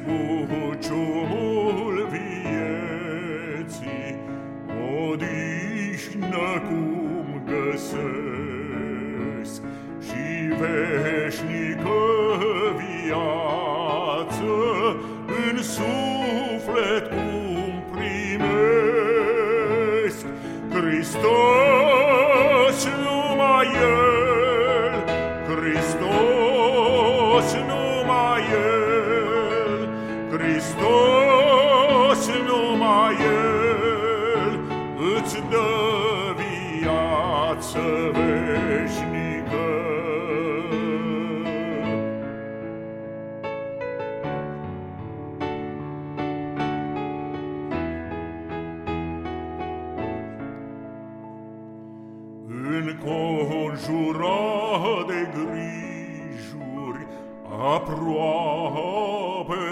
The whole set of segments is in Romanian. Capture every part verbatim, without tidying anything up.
zbuciumul vieții, odihnă cum găsesc și veșnică viață în suflet cum primesc. Hristos, numai El, Hristos, numai El, Hristos, numai El îți dă viață veșnică. Înconjurat de grijuri, aproape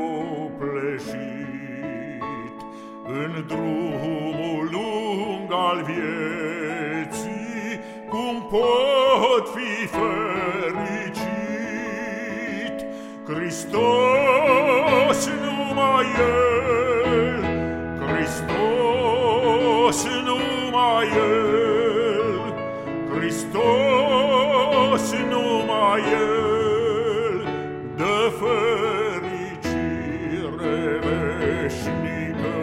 copleșit, în drumul lung al vieții, cum pot fi fericit? Hristos, numai El, Hristos, numai El, Hristos, numai El dă fericire veșnică.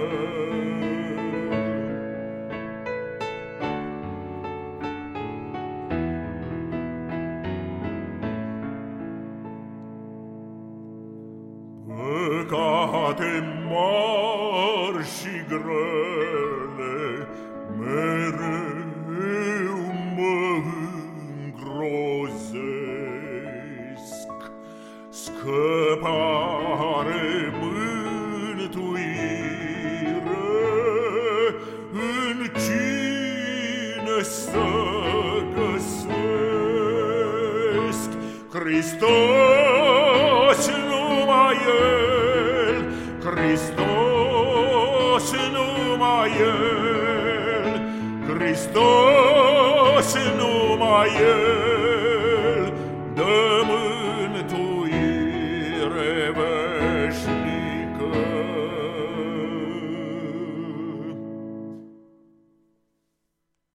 Păcate mari și grele mereu mă îngrozesc. Scăpare, mântuire, în cine să găsesc? Hristos, numai El, Hristos, numai El, Hristos, numai El dă